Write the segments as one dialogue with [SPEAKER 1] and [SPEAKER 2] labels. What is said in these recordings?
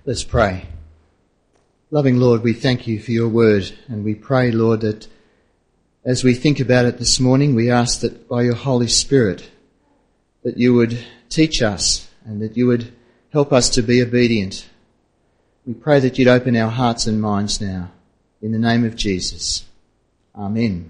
[SPEAKER 1] Let's pray. Loving Lord, we thank you for your word, and we pray, Lord, that as we think about it this morning, we ask that by your Holy Spirit that you would teach us and that you would help us to be obedient. We pray that you'd open our hearts and minds now. In the name of Jesus. Amen.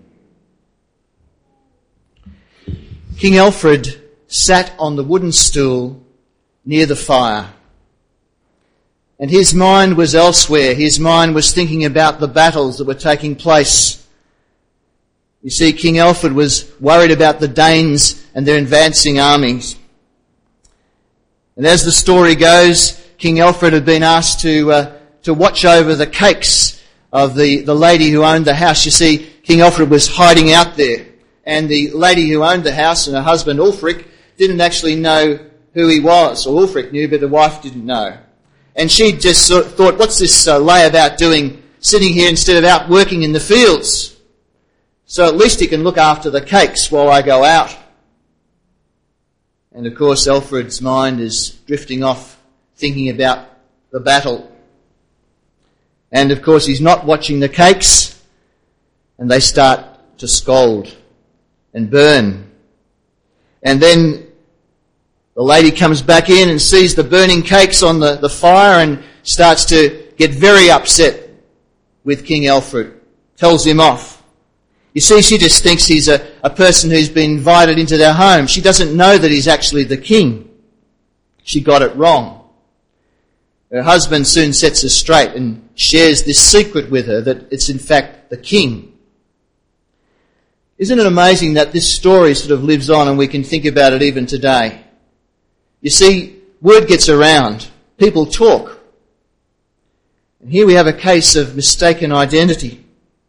[SPEAKER 1] King Alfred sat on the wooden stool near the fire. And his mind was elsewhere. His mind was thinking about the battles that were taking place. You see, King Alfred was worried about the Danes and their advancing armies. And as the story goes, King Alfred had been asked to watch over the cakes of the lady who owned the house. You see, King Alfred was hiding out there. And the lady who owned the house and her husband Ulfric didn't actually know who he was. Or Ulfric knew, but the wife didn't know. And she just sort of thought, what's this layabout doing sitting here instead of out working in the fields? So at least he can look after the cakes while I go out. And of course Alfred's mind is drifting off thinking about the battle. And of course he's not watching the cakes, and they start to scald and burn. And then the lady comes back in and sees the burning cakes on the fire and starts to get very upset with King Alfred, tells him off. You see, she just thinks he's a person who's been invited into their home. She doesn't know that he's actually the king. She got it wrong. Her husband soon sets her straight and shares this secret with her that it's in fact the king. Isn't it amazing that this story sort of lives on and we can think about it even today? You see, word gets around. People talk. And here we have a case of mistaken identity.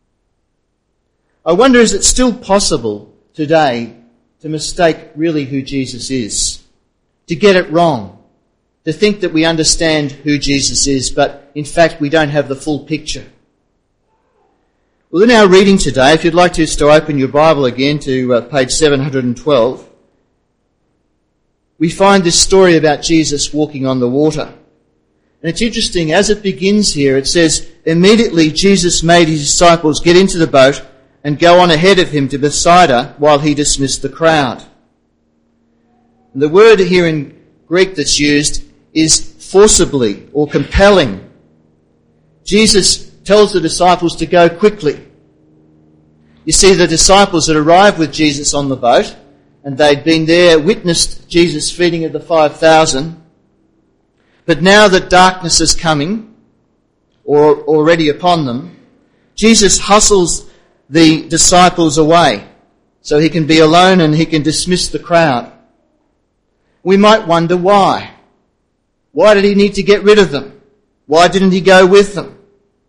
[SPEAKER 1] I wonder, is it still possible today to mistake really who Jesus is? To get it wrong? To think that we understand who Jesus is, but in fact we don't have the full picture? Well, in our reading today, if you'd like to open your Bible again to page 712, we find this story about Jesus walking on the water. And it's interesting, as it begins here, it says, immediately Jesus made his disciples get into the boat and go on ahead of him to Bethsaida while he dismissed the crowd. And the word here in Greek that's used is forcibly or compelling. Jesus tells the disciples to go quickly. You see, the disciples had arrived with Jesus on the boat, and they'd been there, witnessed Jesus feeding of the 5,000. But now that darkness is coming, or already upon them, Jesus hustles the disciples away so he can be alone and he can dismiss the crowd. We might wonder why. Why did he need to get rid of them? Why didn't he go with them?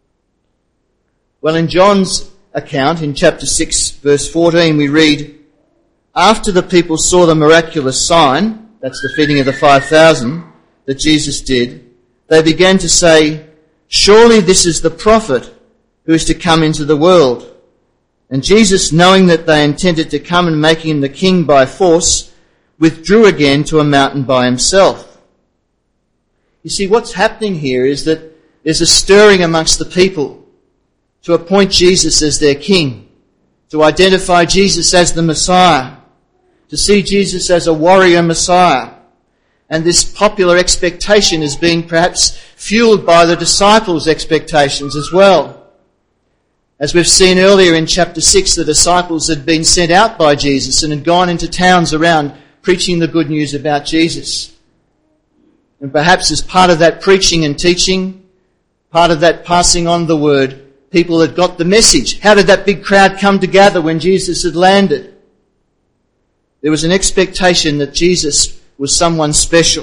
[SPEAKER 1] Well, in John's account, in chapter 6, verse 14, we read, after the people saw the miraculous sign, that's the feeding of the 5,000, that Jesus did, they began to say, surely this is the prophet who is to come into the world. And Jesus, knowing that they intended to come and make him the king by force, withdrew again to a mountain by himself. You see, what's happening here is that there's a stirring amongst the people to appoint Jesus as their king, to identify Jesus as the Messiah, to see Jesus as a warrior Messiah. And this popular expectation is being perhaps fueled by the disciples' expectations as well. As we've seen earlier in chapter 6, the disciples had been sent out by Jesus and had gone into towns around preaching the good news about Jesus. And perhaps as part of that preaching and teaching, part of that passing on the word, people had got the message. How did that big crowd come together when Jesus had landed? There was an expectation that Jesus was someone special.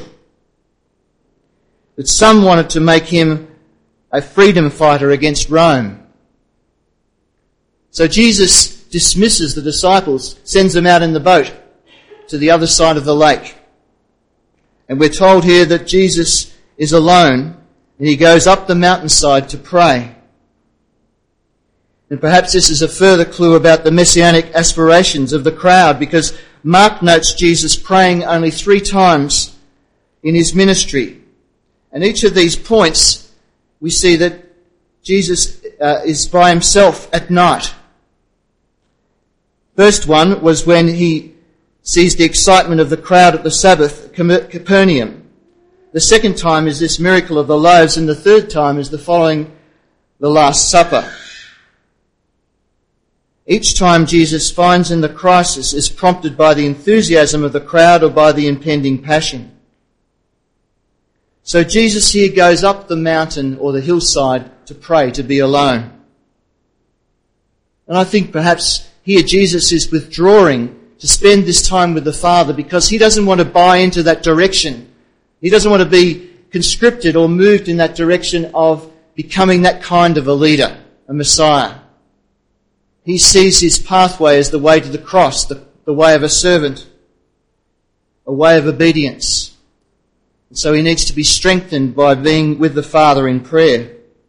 [SPEAKER 1] That some wanted to make him a freedom fighter against Rome. So Jesus dismisses the disciples, sends them out in the boat to the other side of the lake. And we're told here that Jesus is alone and he goes up the mountainside to pray. And perhaps this is a further clue about the messianic aspirations of the crowd, because Mark notes Jesus praying only 3 times in his ministry. And each of these points, we see that Jesus is by himself at night. First one was when he sees the excitement of the crowd at the Sabbath at Capernaum. The second time is this miracle of the loaves, and the third time is the following the Last Supper. Each time Jesus finds in the crisis is prompted by the enthusiasm of the crowd or by the impending passion. So Jesus here goes up the mountain or the hillside to pray, to be alone. And I think perhaps here Jesus is withdrawing to spend this time with the Father because he doesn't want to buy into that direction. He doesn't want to be conscripted or moved in that direction of becoming that kind of a leader, a Messiah. He sees his pathway as the way to the cross, the way of a servant, a way of obedience. And so he needs to be strengthened by being with the Father in prayer.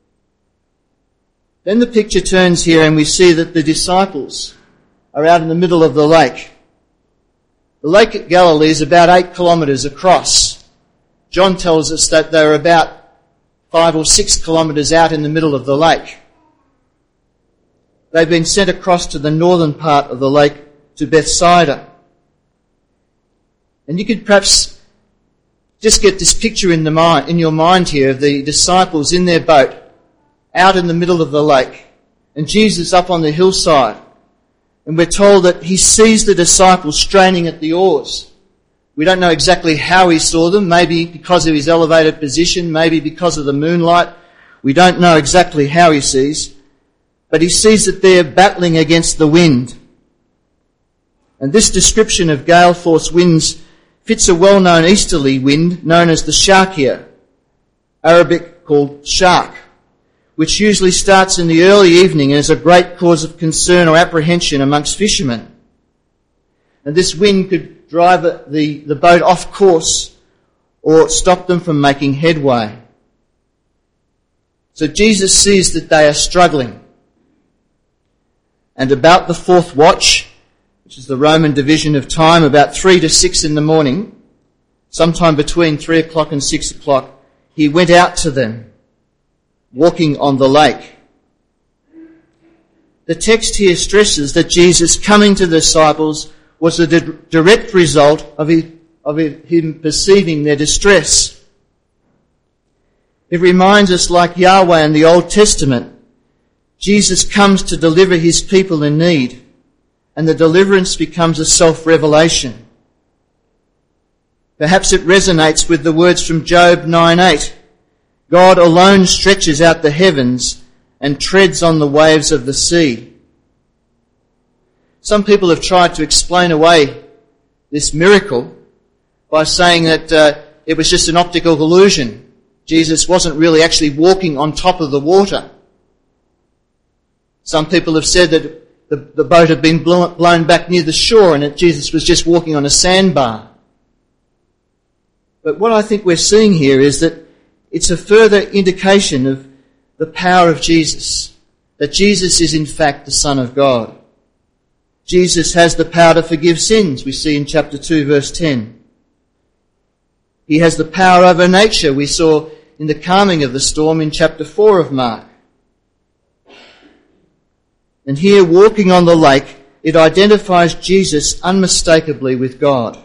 [SPEAKER 1] Then the picture turns here and we see that the disciples are out in the middle of the lake. The lake at Galilee is about 8 kilometres across. John tells us that they're about 5 or 6 kilometres out in the middle of the lake. They've been sent across to the northern part of the lake to Bethsaida. And you could perhaps just get this picture in your mind here of the disciples in their boat out in the middle of the lake and Jesus up on the hillside. And we're told that he sees the disciples straining at the oars. We don't know exactly how he saw them, maybe because of his elevated position, maybe because of the moonlight. We don't know exactly how he sees. But he sees that they're battling against the wind. And this description of gale force winds fits a well-known easterly wind known as the Sharqiyya, Arabic called shark, which usually starts in the early evening and is a great cause of concern or apprehension amongst fishermen. And this wind could drive the boat off course or stop them from making headway. So Jesus sees that they are struggling. And about the fourth watch, which is the Roman division of time, about 3 to 6 in the morning, sometime between 3 o'clock and 6 o'clock, he went out to them, walking on the lake. The text here stresses that Jesus coming to the disciples was a direct result of him perceiving their distress. It reminds us, like Yahweh in the Old Testament, Jesus comes to deliver his people in need, and the deliverance becomes a self-revelation. Perhaps it resonates with the words from Job 9:8. God alone stretches out the heavens and treads on the waves of the sea. Some people have tried to explain away this miracle by saying that it was just an optical illusion. Jesus wasn't really actually walking on top of the water. Some people have said that the boat had been blown back near the shore and that Jesus was just walking on a sandbar. But what I think we're seeing here is that it's a further indication of the power of Jesus, that Jesus is in fact the Son of God. Jesus has the power to forgive sins, we see in chapter 2 verse 10. He has the power over nature, we saw in the calming of the storm in chapter 4 of Mark. And here, walking on the lake, it identifies Jesus unmistakably with God.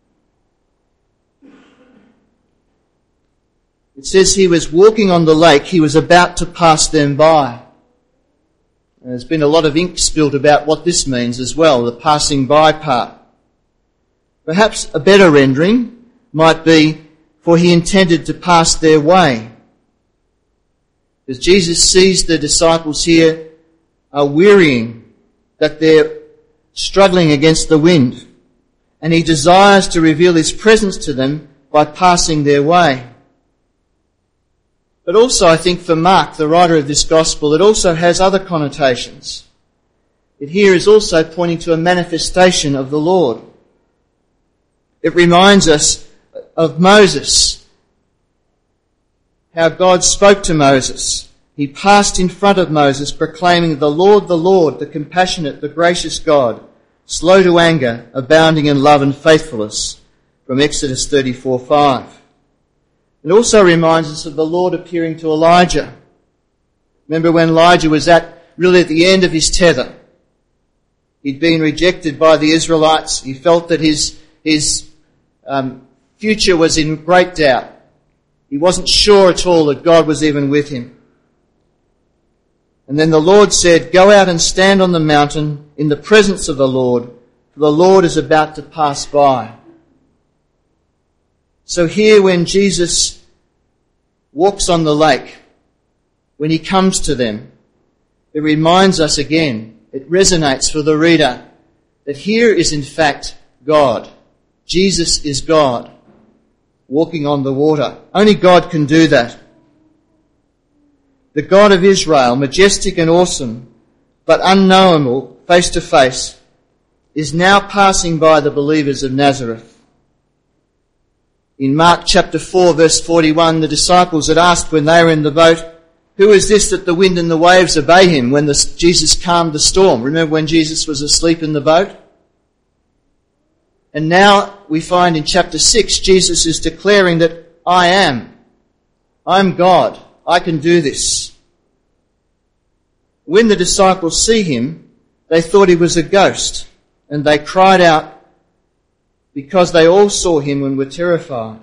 [SPEAKER 1] It says he was walking on the lake, he was about to pass them by. And there's been a lot of ink spilled about what this means as well, the passing by part. Perhaps a better rendering might be, for he intended to pass their way. As Jesus sees the disciples here are wearying, that they're struggling against the wind, and he desires to reveal his presence to them by passing their way. But also, I think for Mark, the writer of this gospel, it also has other connotations. It here is also pointing to a manifestation of the Lord. It reminds us of Moses, how God spoke to Moses. He passed in front of Moses, proclaiming, the Lord, the compassionate, the gracious God, slow to anger, abounding in love and faithfulness, from Exodus 34:5. It also reminds us of the Lord appearing to Elijah. Remember when Elijah was really at the end of his tether. He'd been rejected by the Israelites. He felt that his future was in great doubt. He wasn't sure at all that God was even with him. And then the Lord said, "Go out and stand on the mountain in the presence of the Lord, for the Lord is about to pass by." So here when Jesus walks on the lake, when he comes to them, it reminds us again, it resonates for the reader, that here is in fact God. Jesus is God, walking on the water. Only God can do that. The God of Israel, majestic and awesome, but unknowable face to face, is now passing by the believers of Nazareth. In Mark chapter 4 verse 41, the disciples had asked when they were in the boat, "Who is this that the wind and the waves obey him?" when Jesus calmed the storm. Remember when Jesus was asleep in the boat? And now we find in chapter 6, Jesus is declaring that I'm God. I can do this. When the disciples see him, they thought he was a ghost, and they cried out because they all saw him and were terrified.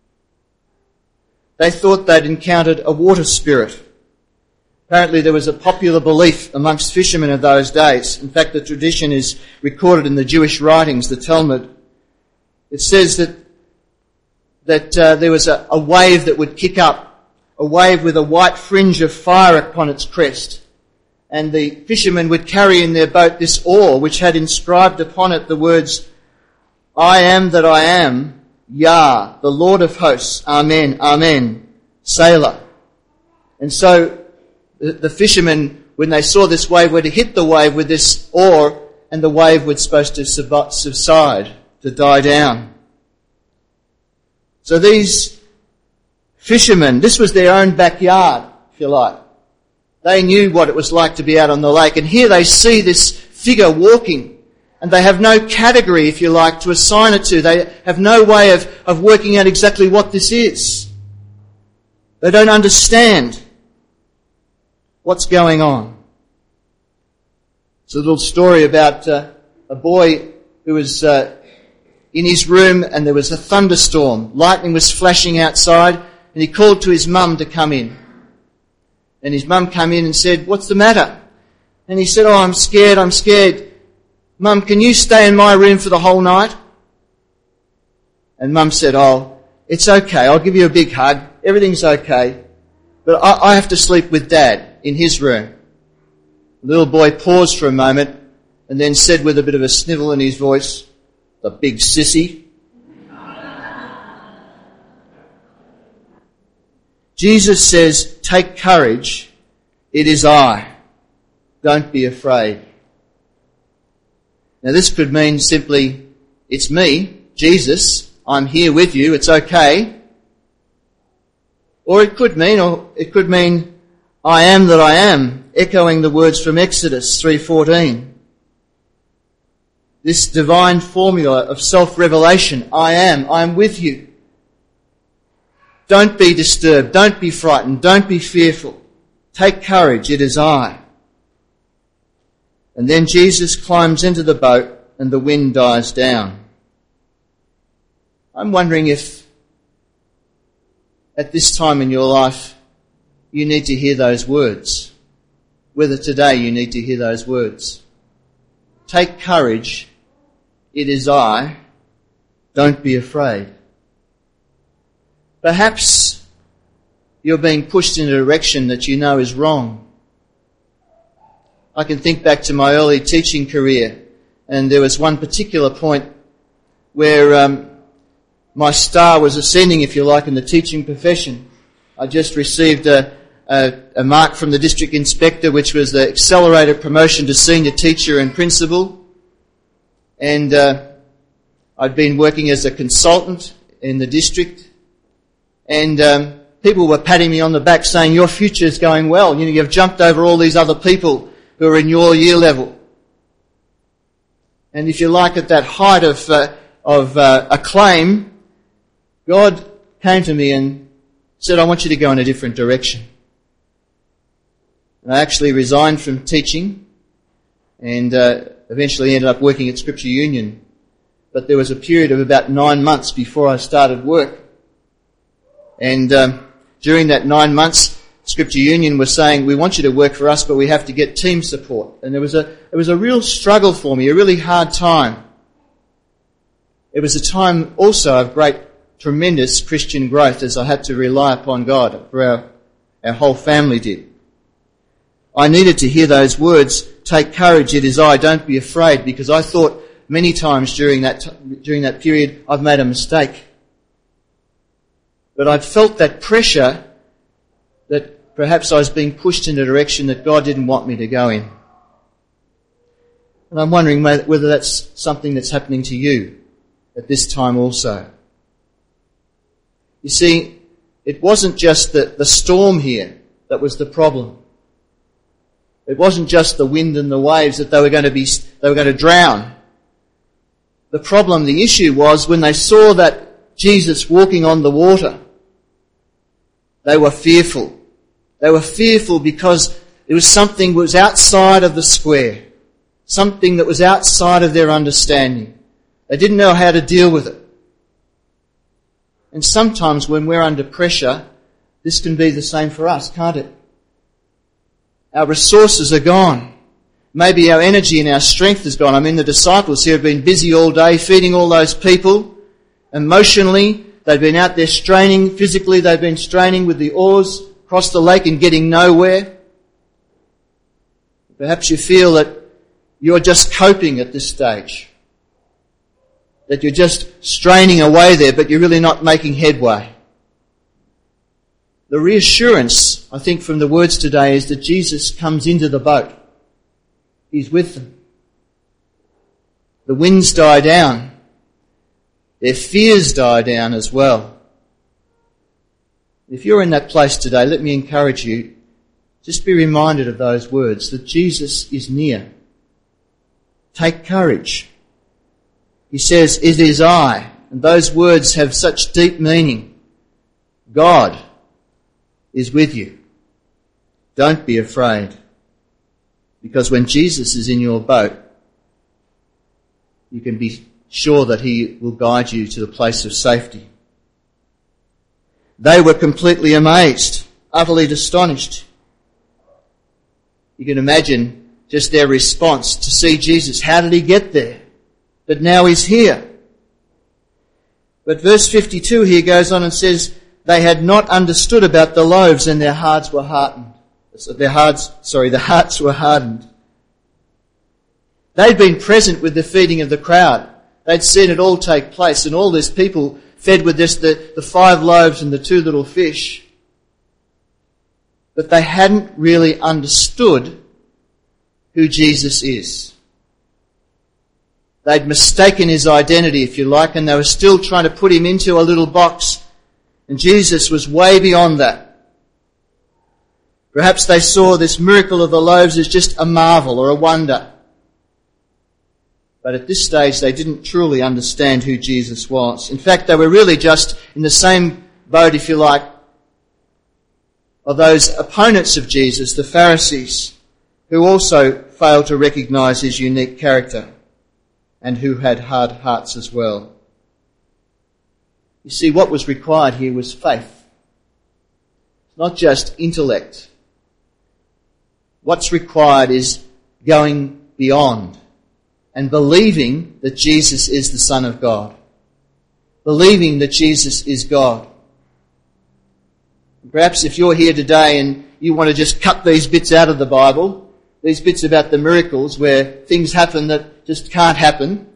[SPEAKER 1] They thought they'd encountered a water spirit. Apparently there was a popular belief amongst fishermen of those days. In fact, the tradition is recorded in the Jewish writings, the Talmud. It says that there was a wave that would kick up, a wave with a white fringe of fire upon its crest. And the fishermen would carry in their boat this oar, which had inscribed upon it the words, "I am that I am, Yah, the Lord of hosts, Amen, Amen, Selah." And so the fishermen, when they saw this wave, were to hit the wave with this oar, and the wave was supposed to subside, to die down. So these fishermen, this was their own backyard, if you like. They knew what it was like to be out on the lake, and here they see this figure walking, and they have no category, if you like, to assign it to. They have no way of working out exactly what this is. They don't understand what's going on. It's a little story about a boy who was in his room, and there was a thunderstorm. Lightning was flashing outside, and he called to his mum to come in. And his mum came in and said, "What's the matter?" And he said, "Oh, I'm scared. Mum, can you stay in my room for the whole night?" And Mum said, "Oh, it's okay. I'll give you a big hug. Everything's okay. But I have to sleep with Dad in his room." The little boy paused for a moment and then said with a bit of a snivel in his voice, "The big sissy." Jesus says, "Take courage. It is I. Don't be afraid." Now this could mean simply, it's me, Jesus. I'm here with you. It's okay. Or it could mean, I am that I am, echoing the words from Exodus 3:14. This divine formula of self-revelation, I am with you. Don't be disturbed, don't be frightened, don't be fearful. Take courage, it is I. And then Jesus climbs into the boat and the wind dies down. I'm wondering if at this time in your life you need to hear those words. Whether today you need to hear those words. Take courage, it is I. Don't be afraid. Perhaps you're being pushed in a direction that you know is wrong. I can think back to my early teaching career, and there was one particular point where my star was ascending, if you like, in the teaching profession. I just received a mark from the district inspector, which was the accelerated promotion to senior teacher and principal. And I'd been working as a consultant in the district. And people were patting me on the back saying, "Your future's going well. You know, you've jumped over all these other people who are in your year level." And if you like, at that height of acclaim, God came to me and said, I want you to go in a different direction. And I actually resigned from teaching and eventually ended up working at Scripture Union. But there was a period of about 9 months before I started work. And during that 9 months, Scripture Union was saying, we want you to work for us, but we have to get team support. And it was a real struggle for me, a really hard time. It was a time also of great, tremendous Christian growth as I had to rely upon God, for our whole family did. I needed to hear those words, take courage, it is I, don't be afraid, because I thought many times during that period I've made a mistake. But I'd felt that pressure that perhaps I was being pushed in a direction that God didn't want me to go in. And I'm wondering whether that's something that's happening to you at this time also. You see, it wasn't just the storm here that was the problem. It wasn't just the wind and the waves that they were going to drown. The problem, the issue was when they saw that Jesus walking on the water, they were fearful. They were fearful because it was something that was outside of the square, something that was outside of their understanding. They didn't know how to deal with it. And sometimes when we're under pressure, this can be the same for us, can't it? Our resources are gone. Maybe our energy and our strength is gone. I mean, the disciples here have been busy all day feeding all those people. Emotionally, they've been out there straining. Physically, they've been straining with the oars across the lake and getting nowhere. Perhaps you feel that you're just coping at this stage. That you're just straining away there, but you're really not making headway. The reassurance, I think, from the words today is that Jesus comes into the boat. He's with them. The winds die down. Their fears die down as well. If you're in that place today, let me encourage you, just be reminded of those words, that Jesus is near. Take courage. He says, it is I. And those words have such deep meaning. God is with you. Don't be afraid. Because when Jesus is in your boat, you can be sure that he will guide you to the place of safety. They were completely amazed, utterly astonished. You can imagine just their response to see Jesus. How did he get there? But now he's here. But verse 52 here goes on and says, they had not understood about the loaves and their hearts were hardened. The hearts were hardened. They'd been present with the feeding of the crowd. They'd seen it all take place, and all these people fed with just the 5 loaves and the 2 little fish. But they hadn't really understood who Jesus is. They'd mistaken his identity, if you like, and they were still trying to put him into a little box. And Jesus was way beyond that. Perhaps they saw this miracle of the loaves as just a marvel or a wonder. But at this stage, they didn't truly understand who Jesus was. In fact, they were really just in the same boat, if you like, of those opponents of Jesus, the Pharisees, who also failed to recognise his unique character and who had hard hearts as well. You see, what was required here was faith. It's not just intellect. What's required is going beyond and believing that Jesus is the Son of God. Believing that Jesus is God. Perhaps if you're here today and you want to just cut these bits out of the Bible, these bits about the miracles where things happen that just can't happen,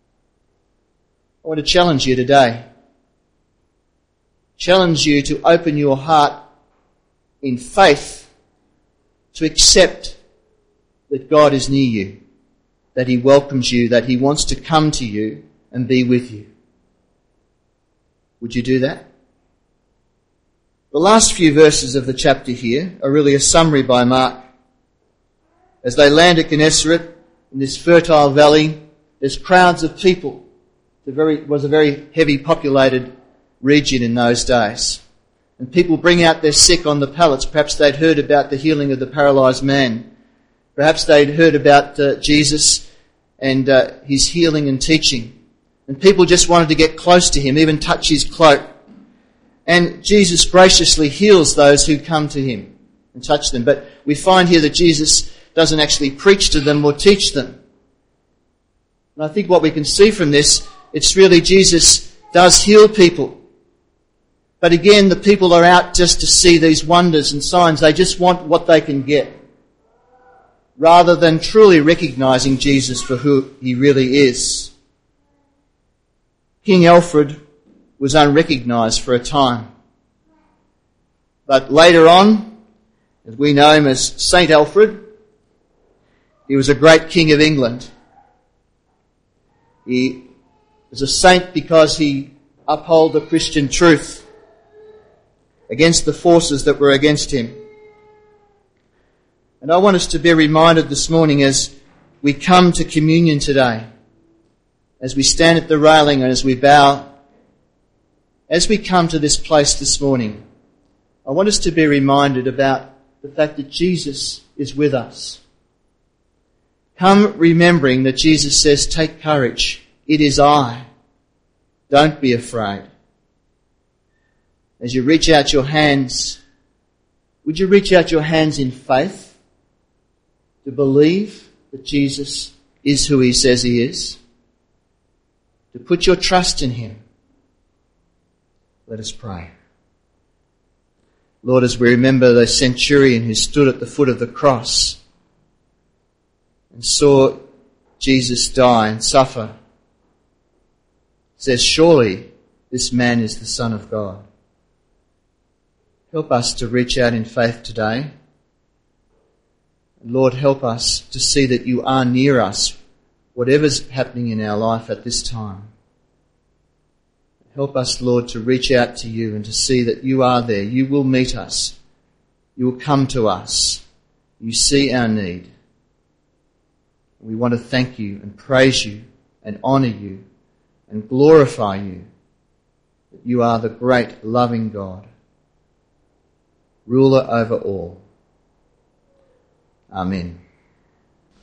[SPEAKER 1] I want to challenge you today. Challenge you to open your heart in faith to accept that God is near you, that he welcomes you, that he wants to come to you and be with you. Would you do that? The last few verses of the chapter here are really a summary by Mark. As they land at Gennesaret, in this fertile valley, there's crowds of people. It was a very heavy populated region in those days. And people bring out their sick on the pallets. Perhaps they'd heard about the healing of the paralysed man. Perhaps they'd heard about Jesus and his healing and teaching. And people just wanted to get close to him, even touch his cloak. And Jesus graciously heals those who come to him and touch them. But we find here that Jesus doesn't actually preach to them or teach them. And I think what we can see from this, it's really Jesus does heal people. But again, the people are out just to see these wonders and signs. They just want what they can get, rather than truly recognising Jesus for who he really is. King Alfred was unrecognised for a time. But later on, as we know him as Saint Alfred, he was a great king of England. He was a saint because he upheld the Christian truth against the forces that were against him. And I want us to be reminded this morning as we come to communion today, as we stand at the railing and as we bow, as we come to this place this morning, I want us to be reminded about the fact that Jesus is with us. Come remembering that Jesus says, take courage, it is I. Don't be afraid. As you reach out your hands, would you reach out your hands in faith to believe that Jesus is who he says he is? To put your trust in him? Let us pray. Lord, as we remember the centurion who stood at the foot of the cross and saw Jesus die and suffer, says, surely this man is the Son of God. Help us to reach out in faith today. Lord, help us to see that you are near us, whatever's happening in our life at this time. Help us, Lord, to reach out to you and to see that you are there. You will meet us. You will come to us. You see our need. We want to thank you and praise you and honour you and glorify you, that you are the great loving God, ruler over all. Amen.